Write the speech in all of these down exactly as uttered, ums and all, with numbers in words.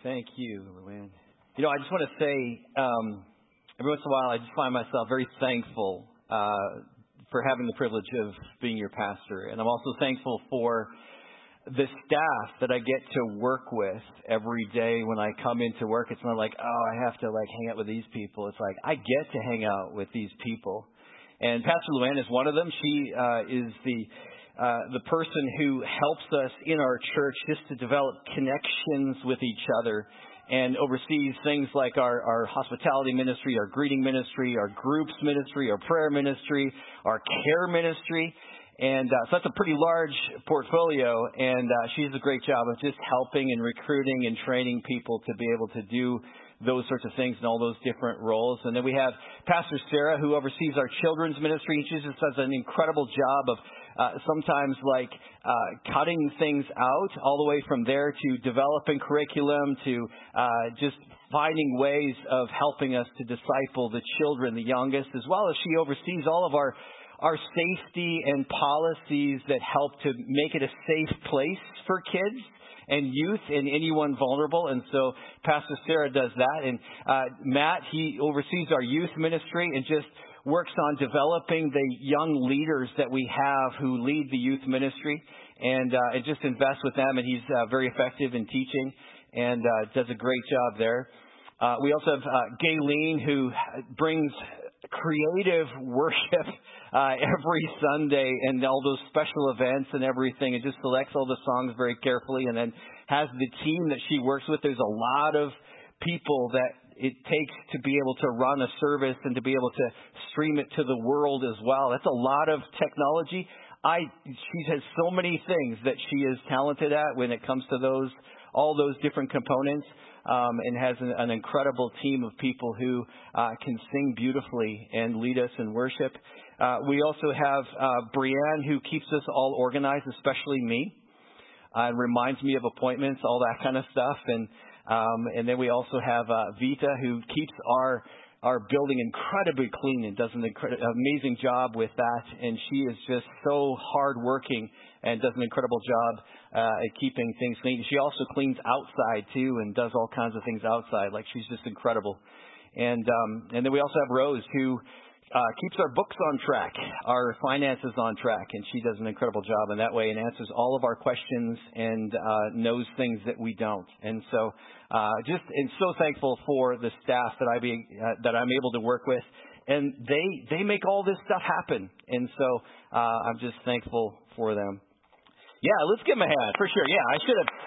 Thank you, Luann. You know, I just want to say, um, every once in a while, I just find myself very thankful uh, for having the privilege of being your pastor. And I'm also thankful for the staff that I get to work with every day when I come into work. It's not like, oh, I have to like hang out with these people. It's like I get to hang out with these people. And Pastor Luann is one of them. She uh, is the uh, the person who helps us in our church just to develop connections with each other and oversees things like our, our hospitality ministry, our greeting ministry, our groups ministry, our prayer ministry, our care ministry. And uh, so that's a pretty large portfolio, and uh, she does a great job of just helping and recruiting and training people to be able to do those sorts of things and all those different roles. And then we have Pastor Sarah, who oversees our children's ministry. She just does an incredible job of uh, sometimes like uh, cutting things out all the way from there to developing curriculum to uh, just finding ways of helping us to disciple the children, the youngest, as well as she oversees all of our our safety and policies that help to make it a safe place for kids and youth and anyone vulnerable. And so Pastor Sarah does that. And uh, Matt, he oversees our youth ministry and just works on developing the young leaders that we have who lead the youth ministry and, uh, and just invest with them. And he's uh, very effective in teaching and uh, does a great job there. Uh, we also have uh, Gayleen, who brings creative worship uh, every Sunday and all those special events and everything, and just selects all the songs very carefully and then has the team that she works with. There's a lot of people that it takes to be able to run a service and to be able to stream it to the world as well. That's a lot of technology. I she has so many things that she is talented at when it comes to those all those different components. Um, and has an, an incredible team of people who uh, can sing beautifully and lead us in worship. Uh, we also have uh, Brianne, who keeps us all organized, especially me, uh, and reminds me of appointments, all that kind of stuff. And um, and then we also have uh, Vita, who keeps our our building incredibly clean and does an incredible, amazing job with that. And she is just so hardworking and does an incredible job uh, at keeping things clean. She also cleans outside too and does all kinds of things outside. Like, she's just incredible. And um, and then we also have Rose, who uh, keeps our books on track, our finances on track, and she does an incredible job in that way and answers all of our questions and uh, knows things that we don't. And so uh, just and so thankful for the staff that I be uh, that I'm able to work with, and they they make all this stuff happen. And so uh, I'm just thankful for them. Yeah, let's give them a hand for sure. Yeah, I should have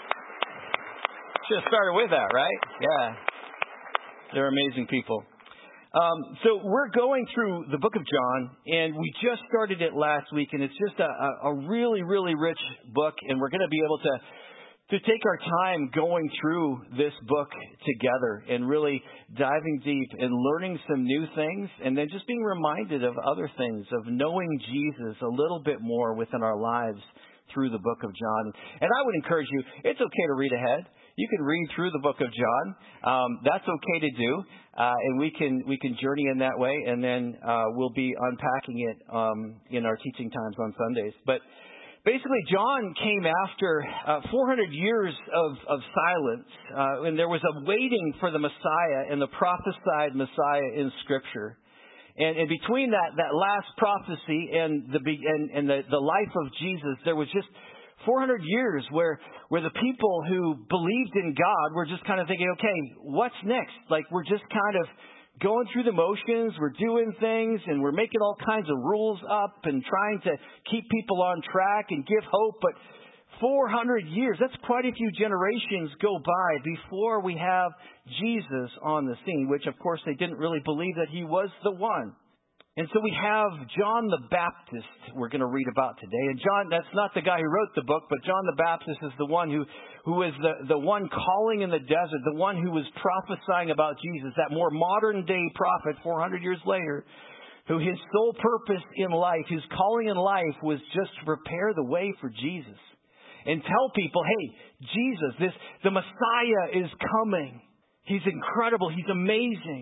should have started with that, right? Yeah, they're amazing people. Um, so we're going through the book of John, and we just started it last week, and it's just a, a really, really rich book, and we're going to be able to to take our time going through this book together and really diving deep and learning some new things, and then just being reminded of other things, of knowing Jesus a little bit more within our lives through the book of John. And I would encourage you, it's okay to read ahead. You can read through the book of John. Um, that's okay to do, uh, and we can we can journey in that way, and then uh, we'll be unpacking it um, in our teaching times on Sundays. But basically, John came after uh, four hundred years of, of silence, uh, and there was a waiting for the Messiah and the prophesied Messiah in Scripture. And, and between that, that last prophecy and the and, and the, the life of Jesus, there was just four hundred years where where the people who believed in God were just kind of thinking, okay, what's next? Like, we're just kind of going through the motions, we're doing things, and we're making all kinds of rules up and trying to keep people on track and give hope. But four hundred years, that's quite a few generations go by before we have Jesus on the scene, which, of course, they didn't really believe that he was the one. And so we have John the Baptist we're going to read about today. And John, that's not the guy who wrote the book, but John the Baptist is the one who, who is the, the one calling in the desert, the one who was prophesying about Jesus, that more modern day prophet four hundred years later, who his sole purpose in life, his calling in life was just to prepare the way for Jesus and tell people, hey, Jesus, this the Messiah is coming. He's incredible. He's amazing.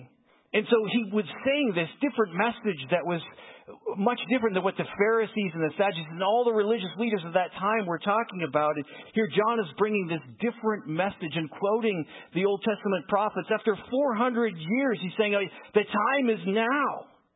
And so he was saying this different message that was much different than what the Pharisees and the Sadducees and all the religious leaders of that time were talking about. And here John is bringing this different message and quoting the Old Testament prophets. After four hundred years, he's saying, the time is now.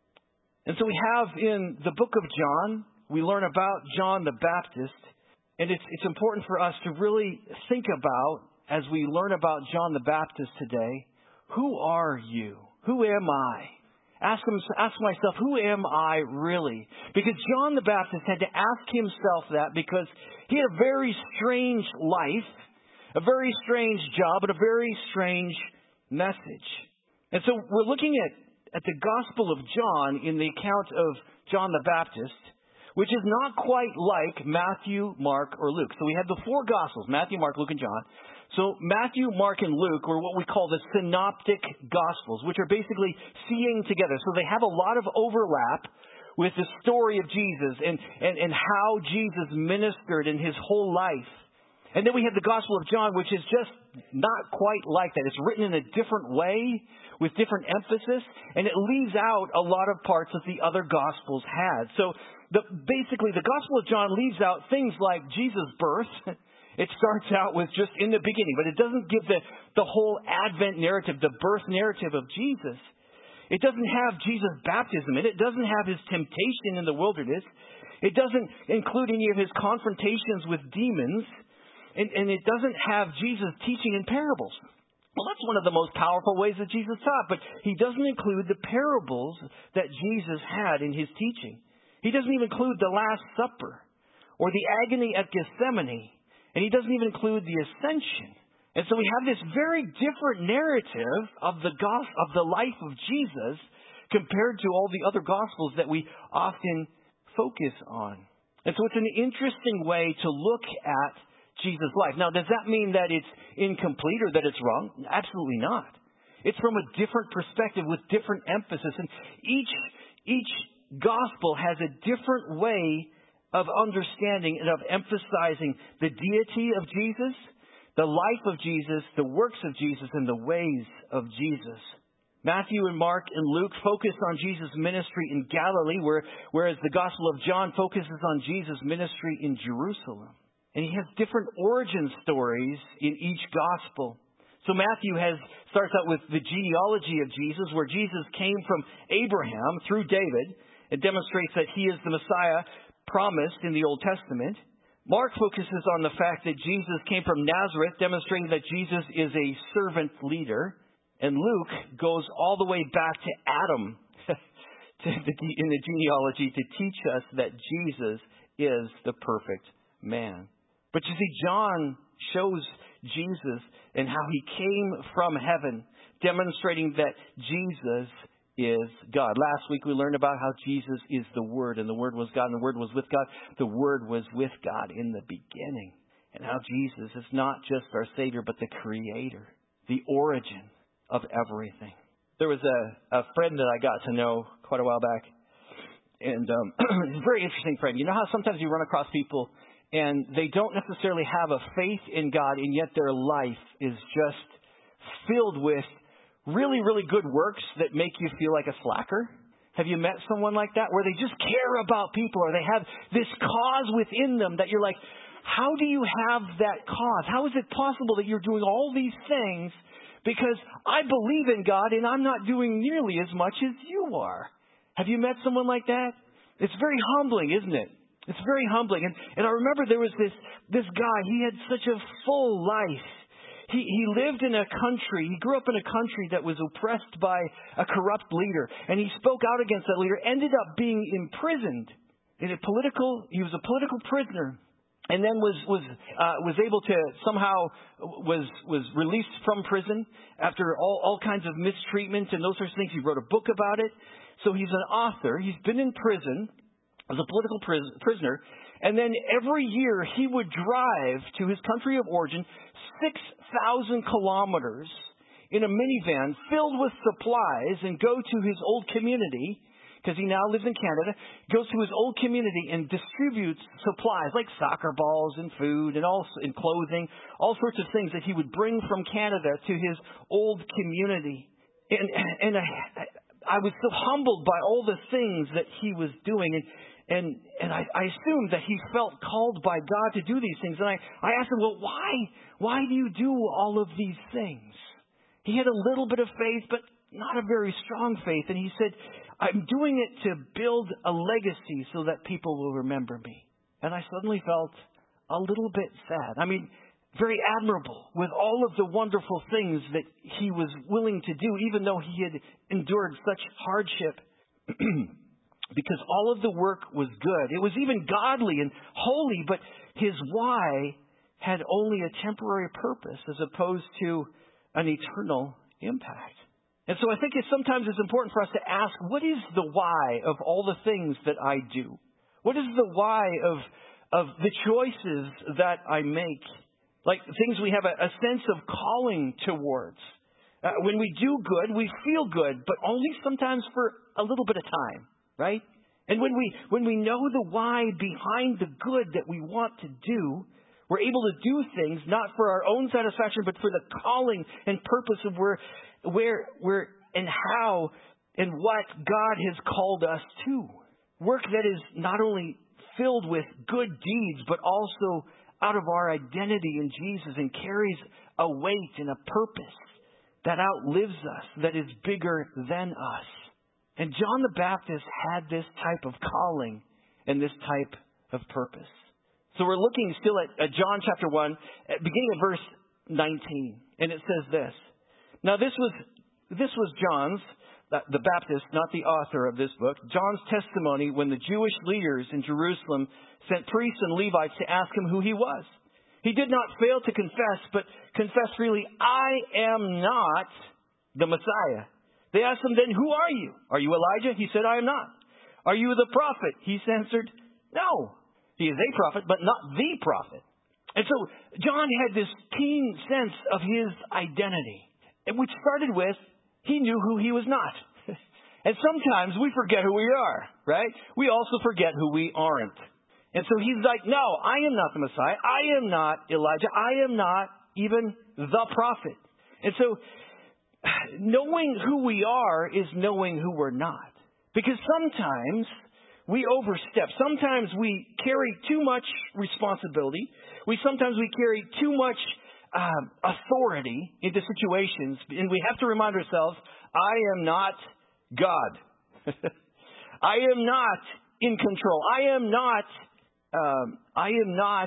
And so we have in the book of John, we learn about John the Baptist. And it's, it's important for us to really think about, as we learn about John the Baptist today, who are you? Who am I? Ask, him, ask myself, who am I really? Because John the Baptist had to ask himself that because he had a very strange life, a very strange job, and a very strange message. And so we're looking at, at the Gospel of John in the account of John the Baptist, which is not quite like Matthew, Mark, or Luke. So we have the four Gospels, Matthew, Mark, Luke, and John. So Matthew, Mark, and Luke are what we call the synoptic Gospels, which are basically seeing together. So they have a lot of overlap with the story of Jesus and, and, and how Jesus ministered in his whole life. And then we have the Gospel of John, which is just not quite like that. It's written in a different way with different emphasis, and it leaves out a lot of parts that the other Gospels had. So the, basically, the Gospel of John leaves out things like Jesus' birth. It starts out with just in the beginning, but it doesn't give the, the whole Advent narrative, the birth narrative of Jesus. It doesn't have Jesus' baptism in it. It doesn't have his temptation in the wilderness. It doesn't include any of his confrontations with demons. And, and it doesn't have Jesus teaching in parables. Well, that's one of the most powerful ways that Jesus taught, but he doesn't include the parables that Jesus had in his teaching. He doesn't even include the Last Supper or the agony at Gethsemane. And he doesn't even include the ascension. And so we have this very different narrative of the gospel, of the life of Jesus compared to all the other Gospels that we often focus on. And so it's an interesting way to look at Jesus' life. Now, does that mean that it's incomplete or that it's wrong? Absolutely not. It's from a different perspective with different emphasis. And each, each Gospel has a different way of understanding and of emphasizing the deity of Jesus, the life of Jesus, the works of Jesus, and the ways of Jesus. Matthew and Mark and Luke focus on Jesus' ministry in Galilee, where, whereas the Gospel of John focuses on Jesus' ministry in Jerusalem. And he has different origin stories in each Gospel. So Matthew has starts out with the genealogy of Jesus, where Jesus came from Abraham through David. It demonstrates that he is the Messiah promised in the Old Testament. Mark focuses on the fact that Jesus came from Nazareth, demonstrating that Jesus is a servant leader. And Luke goes all the way back to Adam to the, in the genealogy to teach us that Jesus is the perfect man. But you see, John shows Jesus and how he came from heaven, demonstrating that Jesus is God. Last week we learned about how Jesus is the Word, and the Word was God, and the Word was with God. The Word was with God in the beginning. And how Jesus is not just our Savior, but the Creator, the origin of everything. There was a, a friend that I got to know quite a while back, and um, he's a very interesting friend. You know how sometimes you run across people and they don't necessarily have a faith in God, and yet their life is just filled with really, really good works that make you feel like a slacker? Have you met someone like that, where they just care about people, or they have this cause within them that you're like, how do you have that cause? How is it possible that you're doing all these things because I believe in God and I'm not doing nearly as much as you are? Have you met someone like that? It's very humbling, isn't it? It's very humbling. And, and I remember there was this, this guy, he had such a full life. He, he lived in a country, he grew up in a country that was oppressed by a corrupt leader. And he spoke out against that leader, ended up being imprisoned in a political, he was a political prisoner. And then was was uh, was able to somehow was was released from prison after all, all kinds of mistreatment and those sorts of things. He wrote a book about it. So he's an author. He's been in prison as a political pris- prisoner. And then every year he would drive to his country of origin six thousand kilometers in a minivan filled with supplies and go to his old community, because he now lives in Canada, goes to his old community and distributes supplies like soccer balls and food and all and clothing, all sorts of things that he would bring from Canada to his old community. And, and I, I was so humbled by all the things that he was doing. And, and, and I, I assumed that he felt called by God to do these things. And I, I asked him, well, why, why do you do all of these things? He had a little bit of faith, but not a very strong faith. And he said, I'm doing it to build a legacy so that people will remember me. And I suddenly felt a little bit sad. I mean, very admirable with all of the wonderful things that he was willing to do, even though he had endured such hardship. Because all of the work was good. It was even godly and holy, but his why had only a temporary purpose as opposed to an eternal impact. And so I think it's sometimes it's important for us to ask, what is the why of all the things that I do? What is the why of of the choices that I make? Like things we have a, a sense of calling towards. Uh, when we do good, we feel good, but only sometimes for a little bit of time, right? And when we when we know the why behind the good that we want to do, we're able to do things not for our own satisfaction, but for the calling and purpose of where, where, where, and how, and what God has called us to. Work that is not only filled with good deeds, but also out of our identity in Jesus and carries a weight and a purpose that outlives us, that is bigger than us. And John the Baptist had this type of calling and this type of purpose. So we're looking still at, at John chapter one, beginning at verse nineteen. And it says this. Now this was this was John's, the Baptist, not the author of this book, John's testimony when the Jewish leaders in Jerusalem sent priests and Levites to ask him who he was. He did not fail to confess, but confessed freely, I am not the Messiah. They asked him then, who are you? Are you Elijah? He said, I am not. Are you the prophet? He answered, no. He is a prophet, but not the prophet. And so John had this keen sense of his identity, which started with he knew who he was not. And sometimes we forget who we are, right? We also forget who we aren't. And so he's like, no, I am not the Messiah. I am not Elijah. I am not even the prophet. And so knowing who we are is knowing who we're not. Because sometimes we overstep. Sometimes we carry too much responsibility. We sometimes we carry too much um, authority into situations, and we have to remind ourselves, I am not God. I am not in control. I am not. Um, I am not.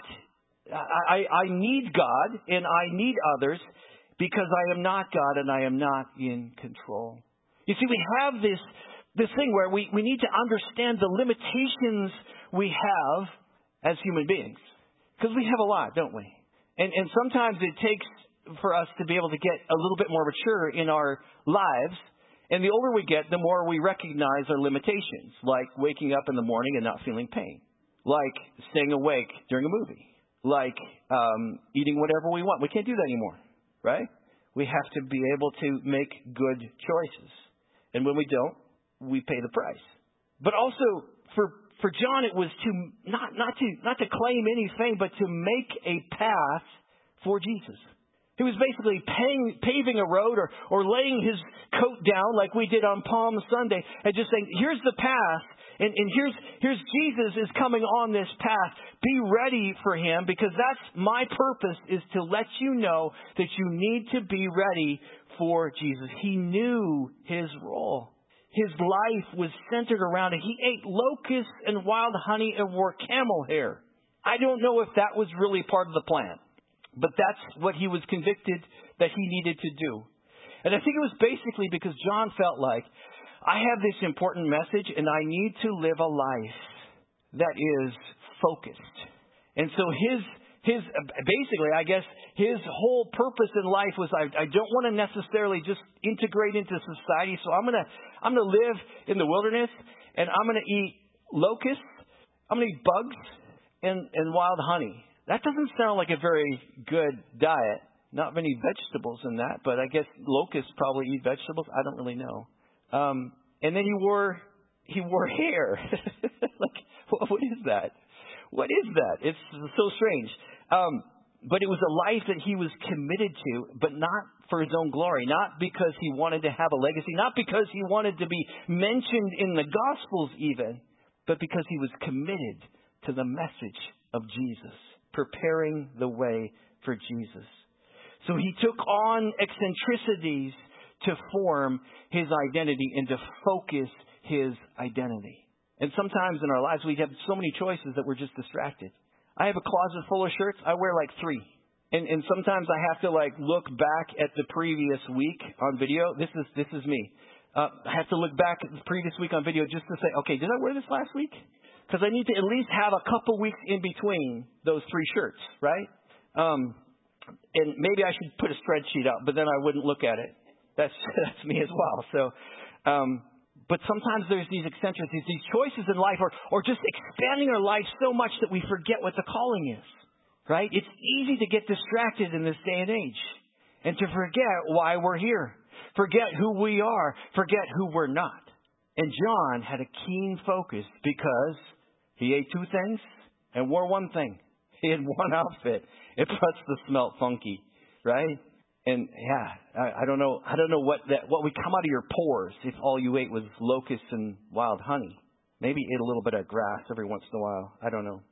I, I need God and I need others because I am not God and I am not in control. You see, we have this. This thing where we, we need to understand the limitations we have as human beings. Because we have a lot, don't we? And, and sometimes it takes for us to be able to get a little bit more mature in our lives. And the older we get, the more we recognize our limitations. Like waking up in the morning and not feeling pain. Like staying awake during a movie. Like um, eating whatever we want. We can't do that anymore, right? We have to be able to make good choices. And when we don't, we pay the price. But also for for John, it was to not not to not to claim any fame, but to make a path for Jesus. He was basically paying, paving a road or or laying his coat down like we did on Palm Sunday, and just saying, "Here's the path, and, and here's here's Jesus is coming on this path. Be ready for him, because that's my purpose, is to let you know that you need to be ready for Jesus." He knew his role. His life was centered around it. He ate locusts and wild honey and wore camel hair. I don't know if that was really part of the plan, but that's what he was convicted that he needed to do. And I think it was basically because John felt like, I have this important message and I need to live a life that is focused. And so his His basically, I guess, his whole purpose in life was I, I don't want to necessarily just integrate into society, so I'm gonna I'm gonna live in the wilderness and I'm gonna eat locusts, I'm gonna eat bugs and, and wild honey. That doesn't sound like a very good diet. Not many vegetables in that, but I guess locusts probably eat vegetables. I don't really know. Um, and then he wore he wore hair. Like, what is that? What is that? It's so strange. Um, But it was a life that he was committed to, but not for his own glory, not because he wanted to have a legacy, not because he wanted to be mentioned in the Gospels even, but because he was committed to the message of Jesus, preparing the way for Jesus. So he took on eccentricities to form his identity and to focus his identity. And sometimes in our lives we have so many choices that we're just distracted. I have a closet full of shirts. I wear like three. And, and sometimes I have to like look back at the previous week on video. This is this is me. Uh, I have to look back at the previous week on video just to say, okay, did I wear this last week? Because I need to at least have a couple weeks in between those three shirts, right? Um, and maybe I should put a spreadsheet up, but then I wouldn't look at it. That's that's me as well. So, um, but sometimes there's these eccentricities, these choices in life, or or just expanding our life so much that we forget what the calling is. Right? It's easy to get distracted in this day and age and to forget why we're here, forget who we are, forget who we're not. And John had a keen focus because he ate two things and wore one thing. He had one outfit. It must have smelled funky, right? And yeah, I, I don't know. I don't know what that what would come out of your pores if all you ate was locusts and wild honey. Maybe ate a little bit of grass every once in a while. I don't know.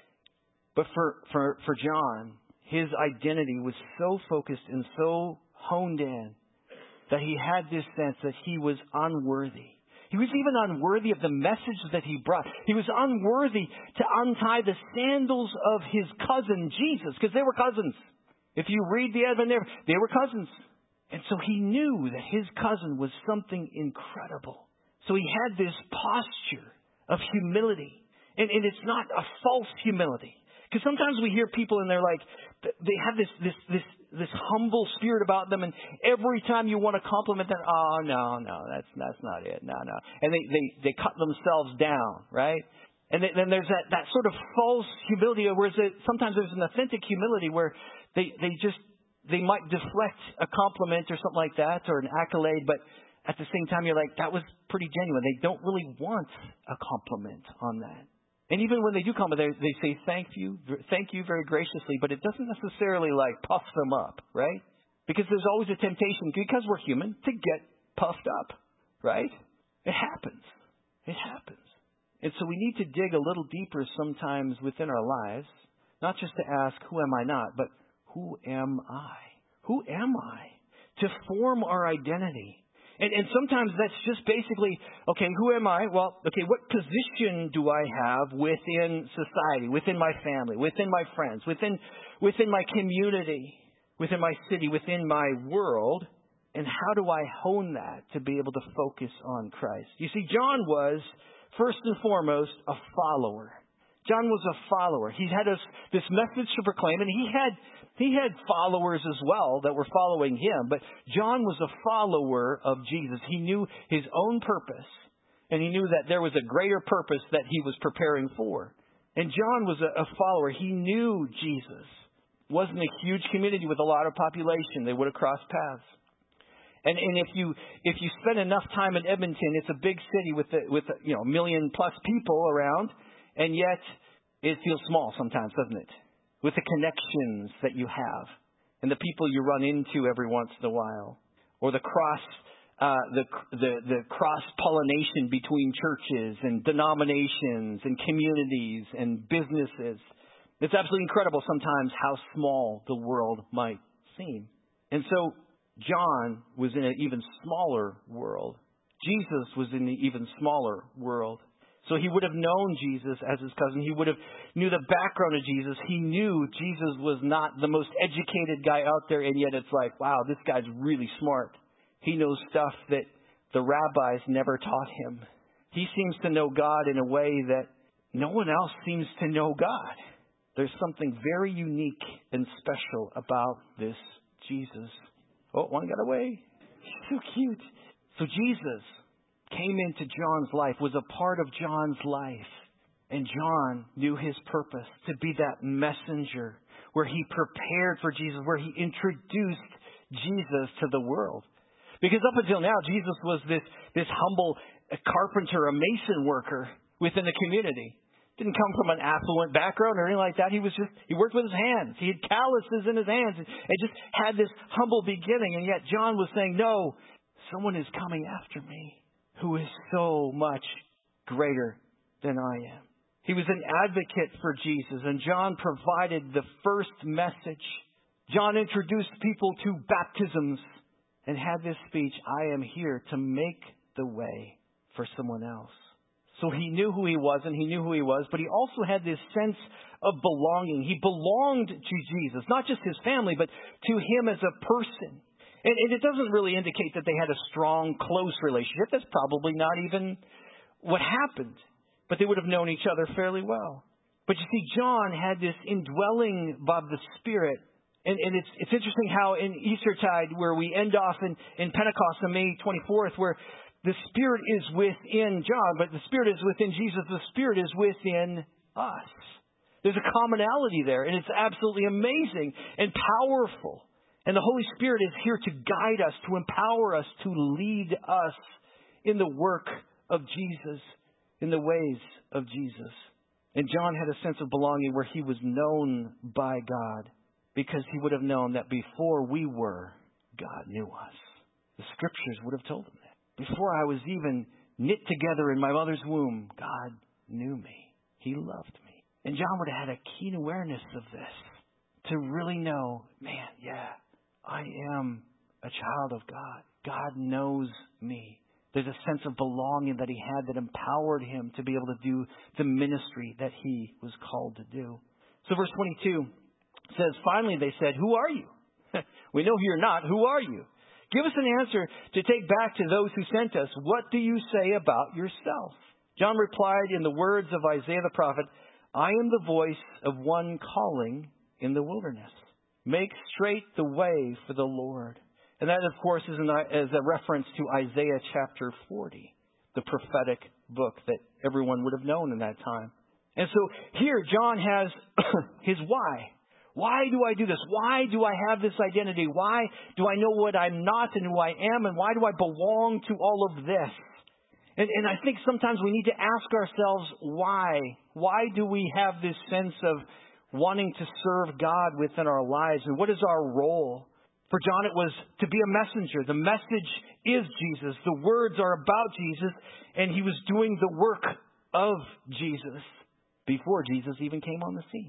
But for, for, for John, his identity was so focused and so honed in that he had this sense that he was unworthy. He was even unworthy of the message that he brought. He was unworthy to untie the sandals of his cousin Jesus, because they were cousins. If you read the Advent narrative, they were cousins. And so he knew that his cousin was something incredible. So he had this posture of humility. And, and it's not a false humility. Because sometimes we hear people and they're like, they have this this this this humble spirit about them, and every time you want to compliment them, oh no no that's that's not it, no no, and they they, they cut themselves down, right? And then there's that, that sort of false humility, whereas it, sometimes there's an authentic humility where they they just they might deflect a compliment or something like that, or an accolade, but at the same time you're like, that was pretty genuine. They don't really want a compliment on that. And even when they do come, they, they say thank you, thank you very graciously, but it doesn't necessarily like puff them up, right? Because there's always a temptation, because we're human, to get puffed up, right? It happens. It happens. And so we need to dig a little deeper sometimes within our lives, not just to ask, who am I not, but who am I? Who am I? To form our identity. And, and sometimes that's just basically, okay, who am I? Well, okay, what position do I have within society, within my family, within my friends, within within my community, within my city, within my world? And how do I hone that to be able to focus on Christ? You see, John was, first and foremost, a follower. John was a follower. He had a, this message to proclaim, and he had He had followers as well that were following him, but John was a follower of Jesus. He knew his own purpose, and he knew that there was a greater purpose that he was preparing for. And John was a, a follower. He knew Jesus. It wasn't a huge community with a lot of population. They would have crossed paths. And, and if you if you spend enough time in Edmonton, it's a big city with the, with a, you know a million plus people around, and yet it feels small sometimes, doesn't it? With the connections that you have and the people you run into every once in a while, or the cross, uh, the the the cross pollination between churches and denominations and communities and businesses. It's absolutely incredible sometimes how small the world might seem. And so John was in an even smaller world. Jesus was in an even smaller world. So he would have known Jesus as his cousin. He would have knew the background of Jesus. He knew Jesus was not the most educated guy out there, and yet it's like, wow, this guy's really smart. He knows stuff that the rabbis never taught him. He seems to know God in a way that no one else seems to know God. There's something very unique and special about this Jesus. Oh, one got away. So cute. So Jesus came into John's life, was a part of John's life. And John knew his purpose to be that messenger where he prepared for Jesus, where he introduced Jesus to the world. Because up until now, Jesus was this, this humble carpenter, a mason worker within the community. Didn't come from an affluent background or anything like that. He was just, he worked with his hands. He had calluses in his hands and just had this humble beginning. And yet John was saying, no, someone is coming after me who is so much greater than I am. He was an advocate for Jesus, and John provided the first message. John introduced people to baptisms and had this speech, I am here to make the way for someone else. So he knew who he was, and he knew who he was, but he also had this sense of belonging. He belonged to Jesus, not just his family, but to him as a person. And, and it doesn't really indicate that they had a strong, close relationship. That's probably not even what happened. But they would have known each other fairly well. But you see, John had this indwelling of the Spirit. And, and it's, it's interesting how in Eastertide, where we end off in, in Pentecost on May twenty-fourth, where the Spirit is within John, but the Spirit is within Jesus. The Spirit is within us. There's a commonality there, and it's absolutely amazing and powerful. And the Holy Spirit is here to guide us, to empower us, to lead us in the work of Jesus, in the ways of Jesus. And John had a sense of belonging where he was known by God, because he would have known that before we were, God knew us. The Scriptures would have told him that. Before I was even knit together in my mother's womb, God knew me. He loved me. And John would have had a keen awareness of this, to really know, man, yeah, I am a child of God. God knows me. There's a sense of belonging that he had that empowered him to be able to do the ministry that he was called to do. So verse twenty-two says, finally they said, who are you? We know who you're not. Who are you? Give us an answer to take back to those who sent us. What do you say about yourself? John replied in the words of Isaiah the prophet, I am the voice of one calling in the wilderness. Make straight the way for the Lord. And that, of course, is, an, is a reference to Isaiah chapter forty, the prophetic book that everyone would have known in that time. And so here John has his why. Why do I do this? Why do I have this identity? Why do I know what I'm not and who I am? And why do I belong to all of this? And, and I think sometimes we need to ask ourselves why. Why do we have this sense of wanting to serve God within our lives? And what is our role? For John, it was to be a messenger. The message is Jesus. The words are about Jesus. And he was doing the work of Jesus before Jesus even came on the scene.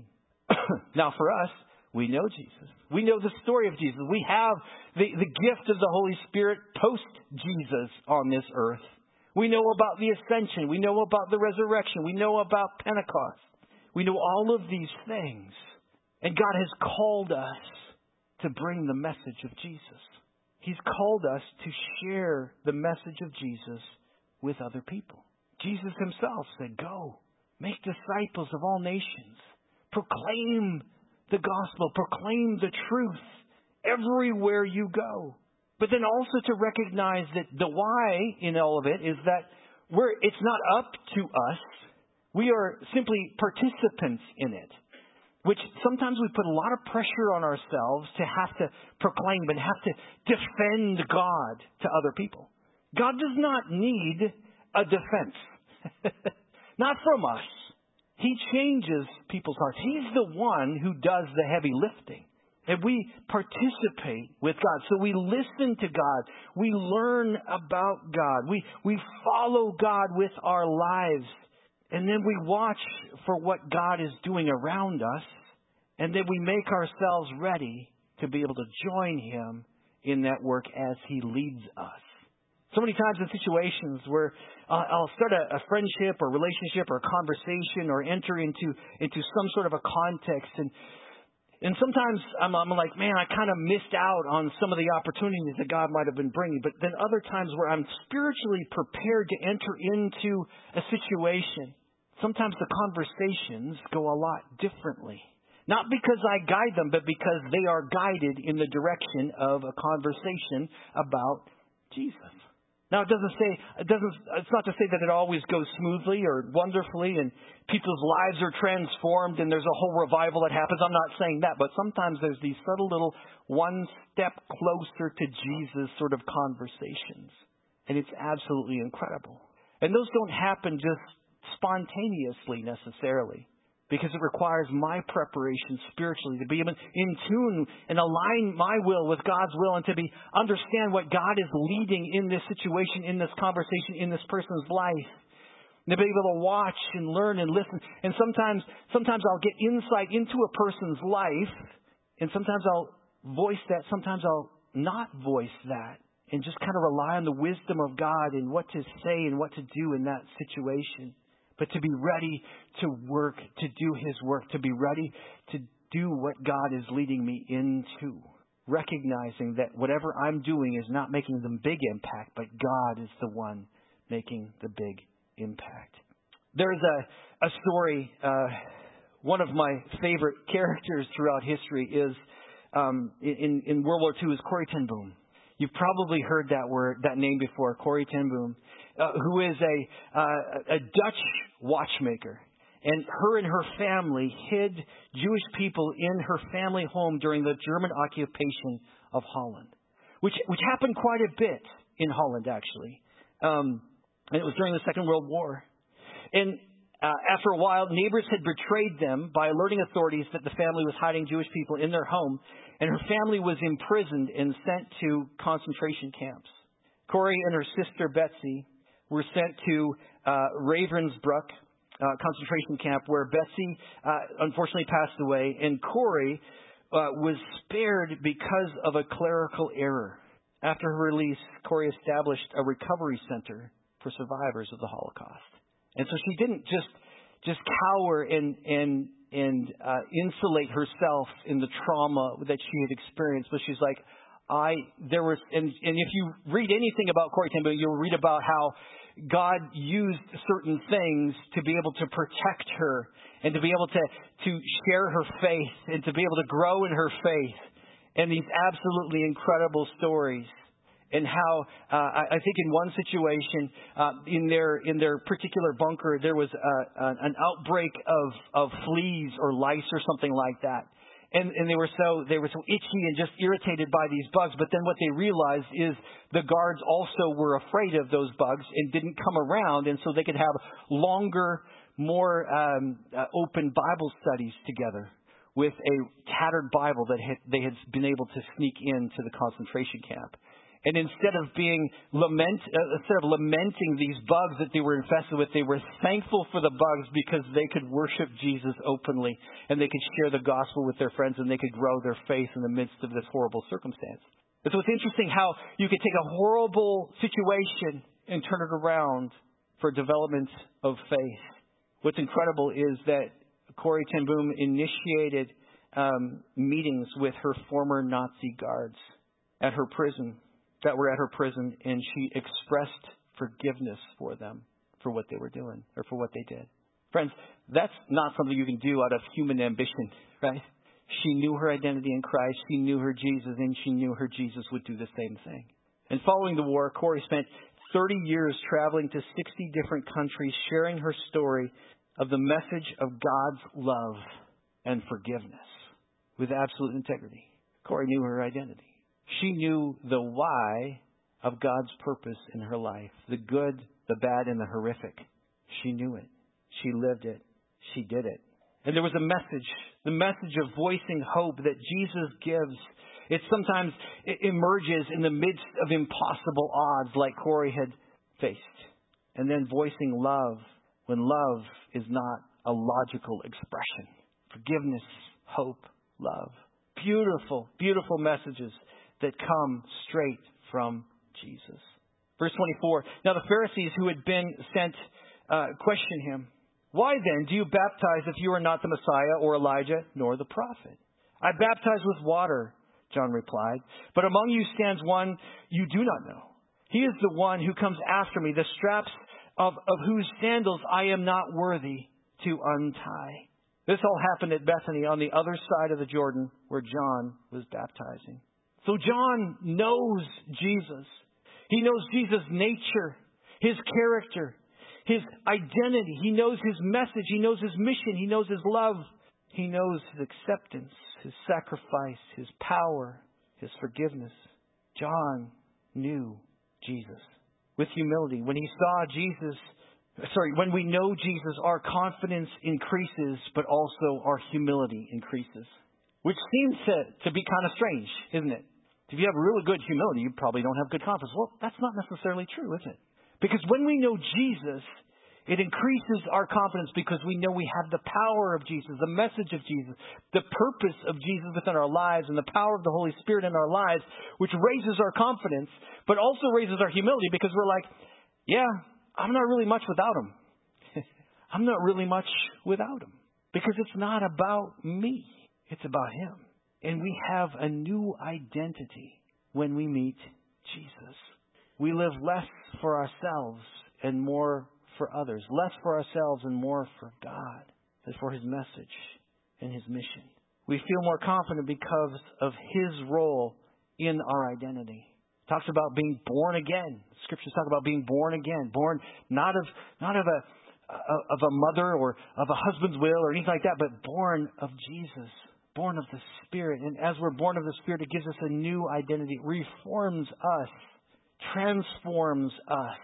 Now for us, we know Jesus. We know the story of Jesus. We have the, the gift of the Holy Spirit post-Jesus on this earth. We know about the ascension. We know about the resurrection. We know about Pentecost. We know all of these things. And God has called us to bring the message of Jesus. He's called us to share the message of Jesus with other people. Jesus himself said, go, make disciples of all nations. Proclaim the gospel. Proclaim the truth everywhere you go. But then also to recognize that the why in all of it is that we're, it's not up to us. We are simply participants in it. Which sometimes we put a lot of pressure on ourselves to have to proclaim and have to defend God to other people. God does not need a defense. Not from us. He changes people's hearts. He's the one who does the heavy lifting. And we participate with God. So we listen to God. We learn about God. We, we follow God with our lives. And then we watch for what God is doing around us. And then we make ourselves ready to be able to join Him in that work as He leads us. So many times in situations where uh, I'll start a, a friendship or relationship or a conversation or enter into into some sort of a context. And and sometimes I'm, I'm like, man, I kind of missed out on some of the opportunities that God might have been bringing. But then other times where I'm spiritually prepared to enter into a situation, sometimes the conversations go a lot differently. Not because I guide them, but because they are guided in the direction of a conversation about Jesus. Now, it doesn't say, it doesn't, it's not to say that it always goes smoothly or wonderfully and people's lives are transformed and there's a whole revival that happens. I'm not saying that, but sometimes there's these subtle little one step closer to Jesus sort of conversations. And it's absolutely incredible. And those don't happen just spontaneously necessarily, because it requires my preparation spiritually to be in tune and align my will with God's will and to be understand what God is leading in this situation, in this conversation, in this person's life. And to be able to watch and learn and listen. And sometimes, sometimes I'll get insight into a person's life, and sometimes I'll voice that. Sometimes I'll not voice that, and just kind of rely on the wisdom of God and what to say and what to do in that situation. But to be ready to work, to do His work, to be ready to do what God is leading me into. Recognizing that whatever I'm doing is not making the big impact, but God is the one making the big impact. There's a, a story, uh, one of my favorite characters throughout history is, um, in, in World War Two is Corrie ten Boom. You've probably heard that word, that name before, Corrie ten Boom, uh, who is a, uh, a Dutch watchmaker. And her and her family hid Jewish people in her family home during the German occupation of Holland, which which happened quite a bit in Holland, actually. Um, and it was during the Second World War. And uh, after a while, neighbors had betrayed them by alerting authorities that the family was hiding Jewish people in their home. And her family was imprisoned and sent to concentration camps. Corrie and her sister Betsy were sent to uh, Ravensbrück uh, concentration camp, where Betsy uh, unfortunately passed away, and Corrie uh, was spared because of a clerical error. After her release, Corrie established a recovery center for survivors of the Holocaust. And so she didn't just just cower and and and uh, insulate herself in the trauma that she had experienced, but she's like, I there was and and if you read anything about Corrie ten Boom, you'll read about how God used certain things to be able to protect her and to be able to to share her faith and to be able to grow in her faith. And these absolutely incredible stories. And how uh, I, I think in one situation uh, in their in their particular bunker there was a, a, an outbreak of, of fleas or lice or something like that, and and they were so they were so itchy and just irritated by these bugs. But then what they realized is the guards also were afraid of those bugs and didn't come around, and so they could have longer, more um, uh, open Bible studies together with a tattered Bible that had, they had been able to sneak into the concentration camp. And instead of being lament, uh, instead of lamenting these bugs that they were infested with, they were thankful for the bugs because they could worship Jesus openly and they could share the gospel with their friends and they could grow their faith in the midst of this horrible circumstance. And so it's interesting how you could take a horrible situation and turn it around for development of faith. What's incredible is that Corrie ten Boom initiated um, meetings with her former Nazi guards at her prison. that were at her prison, and she expressed forgiveness for them for what they were doing or for what they did. Friends, that's not something you can do out of human ambition, right? She knew her identity in Christ. She knew her Jesus, and she knew her Jesus would do the same thing. And following the war, Corrie spent thirty years traveling to sixty different countries, sharing her story of the message of God's love and forgiveness with absolute integrity. Corrie knew her identity. She knew the why of God's purpose in her life. The good, the bad, and the horrific. She knew it. She lived it. She did it. And there was a message, the message of voicing hope that Jesus gives. It sometimes it emerges in the midst of impossible odds like Corrie had faced. And then voicing love when love is not a logical expression. Forgiveness, hope, love. Beautiful, beautiful messages that come straight from Jesus. Verse twenty-four, now the Pharisees who had been sent uh, questioned him. Why then do you baptize if you are not the Messiah or Elijah nor the prophet? I baptize with water, John replied, but among you stands one you do not know. He is the one who comes after me, the straps of, of whose sandals I am not worthy to untie. This all happened at Bethany on the other side of the Jordan where John was baptizing. So John knows Jesus. He knows Jesus' nature, his character, his identity. He knows his message. He knows his mission. He knows his love. He knows his acceptance, his sacrifice, his power, his forgiveness. John knew Jesus with humility. When he saw Jesus Sorry, when we know Jesus, our confidence increases, but also our humility increases. Which seems to, to be kind of strange, isn't it? If you have really good humility, you probably don't have good confidence. Well, that's not necessarily true, is it? Because when we know Jesus, it increases our confidence because we know we have the power of Jesus, the message of Jesus, the purpose of Jesus within our lives, and the power of the Holy Spirit in our lives, which raises our confidence, but also raises our humility because we're like, yeah, I'm not really much without him. I'm not really much without him. Because it's not about me. It's about him. And we have a new identity when we meet Jesus. We live less for ourselves and more for others. Less for ourselves and more for God. And for his message and his mission. We feel more confident because of his role in our identity. It talks about being born again. Scriptures talk about being born again. Born not of not of a of a mother or of a husband's will or anything like that, but born of Jesus. Born of the Spirit. And as we're born of the Spirit, it gives us a new identity. It reforms us. Transforms us.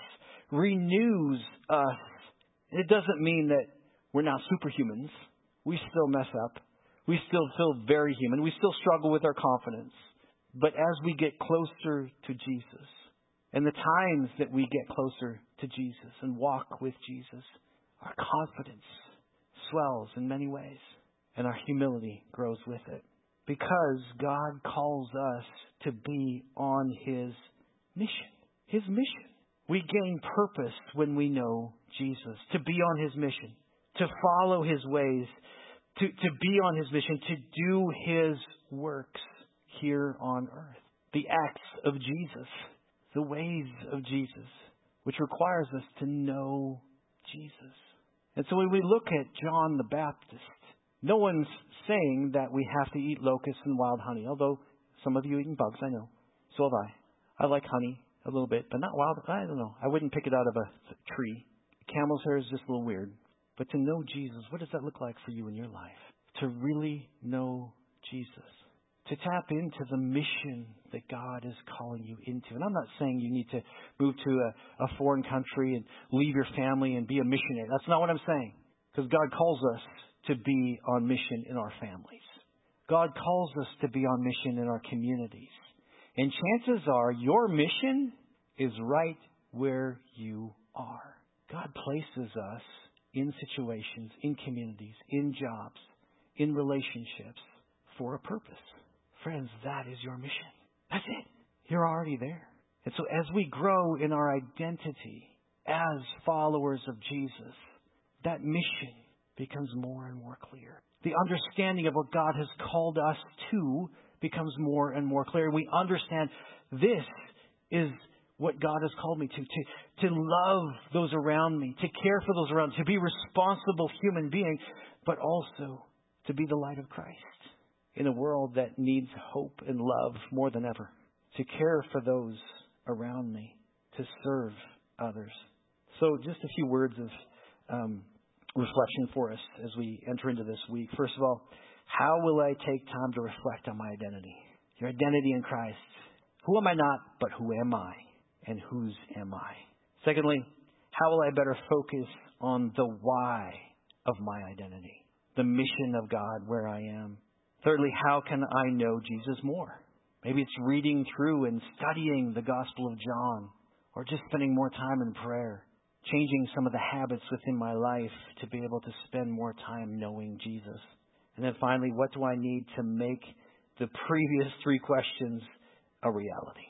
Renews us. And it doesn't mean that we're not superhumans. We still mess up. We still feel very human. We still struggle with our confidence. But as we get closer to Jesus, and the times that we get closer to Jesus and walk with Jesus, our confidence swells in many ways. And our humility grows with it. Because God calls us to be on his mission. His mission. We gain purpose when we know Jesus. To be on his mission. To follow his ways. To, to be on his mission. To do his works here on earth. The acts of Jesus. The ways of Jesus. Which requires us to know Jesus. And so when we look at John the Baptist, no one's saying that we have to eat locusts and wild honey. Although some of you eating bugs, I know. So have I. I like honey a little bit, but not wild. I don't know. I wouldn't pick it out of a tree. Camel's hair is just a little weird. But to know Jesus, what does that look like for you in your life? To really know Jesus. To tap into the mission that God is calling you into. And I'm not saying you need to move to a, a foreign country and leave your family and be a missionary. That's not what I'm saying. Because God calls us to be on mission in our families. God calls us to be on mission in our communities. And chances are your mission is right where you are. God places us in situations, in communities, in jobs, in relationships for a purpose. Friends, that is your mission. That's it. You're already there. And so as we grow in our identity as followers of Jesus, that mission becomes more and more clear. The understanding of what God has called us to becomes more and more clear. We understand this is what God has called me to, to, to love those around me, to care for those around me, to be a responsible human being, but also to be the light of Christ in a world that needs hope and love more than ever, to care for those around me, to serve others. So just a few words of um, reflection for us as we enter into this week. First of all, how will I take time to reflect on my identity? Your identity in Christ. Who am I not, but who am I? And whose am I? Secondly, how will I better focus on the why of my identity? The mission of God where I am. Thirdly, how can I know Jesus more? Maybe it's reading through and studying the Gospel of John, or just spending more time in prayer, changing some of the habits within my life to be able to spend more time knowing Jesus. And then finally, what do I need to make the previous three questions a reality?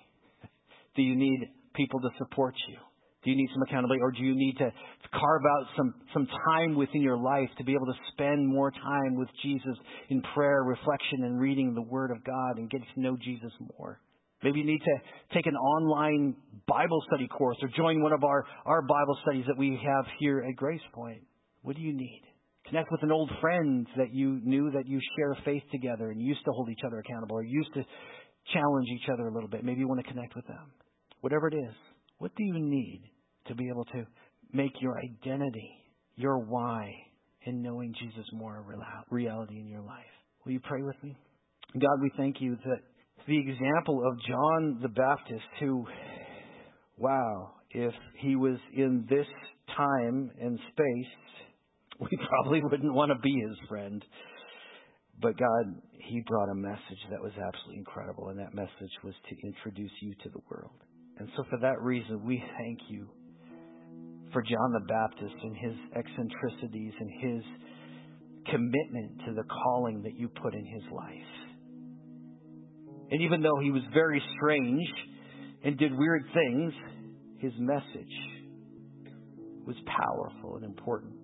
Do you need people to support you? Do you need some accountability? Or do you need to carve out some, some time within your life to be able to spend more time with Jesus in prayer, reflection, and reading the Word of God and getting to know Jesus more? Maybe you need to take an online Bible study course or join one of our, our Bible studies that we have here at Grace Point. What do you need? Connect with an old friend that you knew that you share faith together and used to hold each other accountable or used to challenge each other a little bit. Maybe you want to connect with them. Whatever it is, what do you need to be able to make your identity, your why, in knowing Jesus more a reality in your life? Will you pray with me? God, we thank you that the example of John the Baptist, who, wow, if he was in this time and space, we probably wouldn't want to be his friend. But God, he brought a message that was absolutely incredible, and that message was to introduce you to the world. And so for that reason, we thank you for John the Baptist and his eccentricities and his commitment to the calling that you put in his life. And even though he was very strange and did weird things, his message was powerful and important.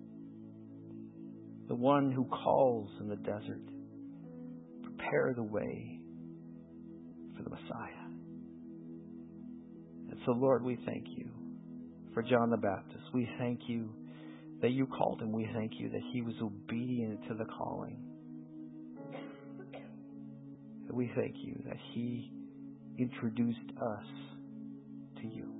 The one who calls in the desert, prepare the way for the Messiah. And so, Lord, we thank you for John the Baptist. We thank you that you called him. We thank you that he was obedient to the calling. We thank you that he introduced us to you.